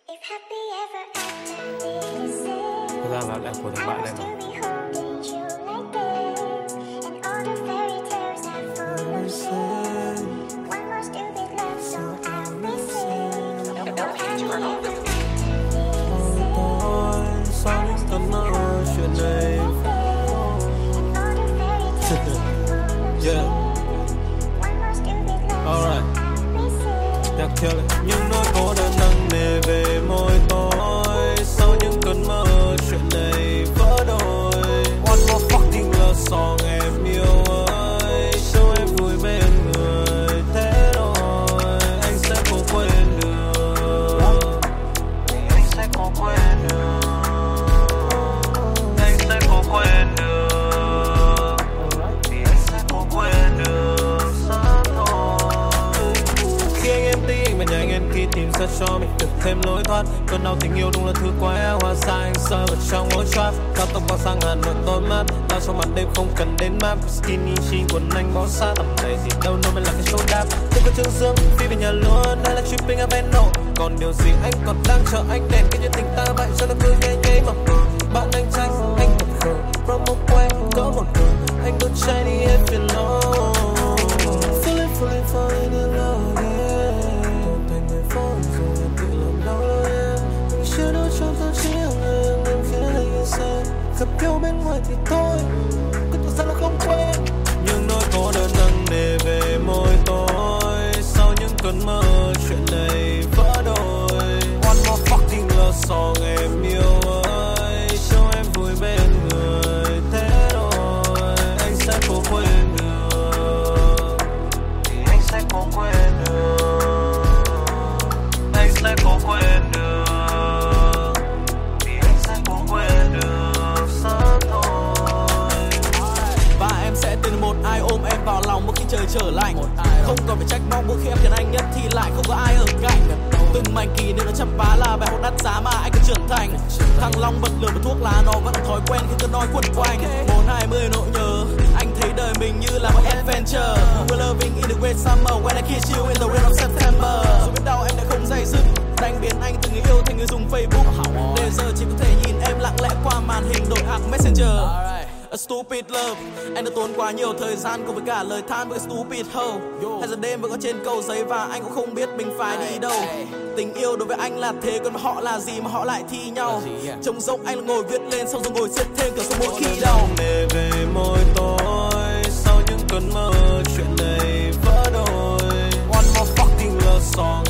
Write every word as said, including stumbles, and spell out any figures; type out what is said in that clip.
Thật ra là lại của thằng bạn này mà. Sao những tấm mơ chuyện này. Yeah. Alright. Nhạc theo lại những nỗi cố đã nặng nề về môi tôi. Sau những cơn mơ chuyện này vỡ đôi. One more fucking love song em yêu ơi. Cho em vui bên người thế thôi. Anh sẽ không quên được. Anh sẽ không quên được. Anh sẽ không quên được. Vì anh sẽ không quên được sớm thôi. Khi anh em tí anh mà nhanh em khi tìm ra cho mình được thêm lối thoát. Cơn đau tình yêu đúng là thứ quá hoa xa anh sơ vào trong mỗi trap. Cao tốc bằng sang hạt nỗi tối mát. Lao trong mặt đêm không cần đến map. Skinny jean quần anh bó sát. Tầm này gì đâu đâu mới là cái show đáp. Tôi có trương dương phi về nhà luôn. Hay là tripping ở ven nổ. Còn điều gì anh còn đang chờ anh đèn. Cái như tình ta vậy cho nó cứ nhây nhây mà bạn anh tranh anh thật khờ. From một quay có một người. Anh đốt cháy đi hết phiền lo. Falling falling falling in love again. Một thành người phố rồi em tự làm đau em. Mình chưa đâu trong tâm trí hàng em. Em khiến anh insane. Gặp nhau bên ngoài thì thôi. Cứ tự ra là không quên. Nhưng nỗi cố đơn nặng nề về môi tôi. Sau những cơn mơ chuyện này vỡ đôi. One more fucking love song em yêu ơi. Cho em vui bên người thế thôi. Anh sẽ không quên được. Thì anh sẽ không quên được. Anh sẽ không quên được. Vì anh sẽ không quên được sớm thôi. Và em sẽ tìm một ai ôm em vào lòng mỗi khi trời trở lạnh. Không còn phải trách mong mỗi khi em cần anh nhất thì lại không có ai ở cạnh. Từng mảnh kỷ niệm đã chắp vá là bài học đắt giá mà anh cần trưởng thành. Thăng Long bật lửa và thuốc lá nó vẫn thói quen khi cứ nói quẩn quanh. Một hai mươi nỗi nhớ, anh thấy đời mình như là một adventure. We're loving in the great summer when I kiss you in the rain of September. Dù biết đâu em đã không dây dứt, đánh biến anh từ người yêu thành người dùng Facebook. Để giờ chỉ có thể nhìn em lặng lẽ qua màn hình đổi app Messenger. A stupid love. Anh đã tốn quá nhiều thời gian cùng với cả lời than với stupid hoe. Hai giờ đêm vẫn có trên cầu giấy và anh cũng không biết mình phải đi đâu. Tình yêu đối với anh là thế, còn họ là gì mà họ lại thi nhau. Trông giống anh là ngồi viết lên xong rồi ngồi xiết thêm cả số mỗi khi đau. Nề về môi tôi. Sau những cơn mơ chuyện này vỡ đôi. One more fucking love song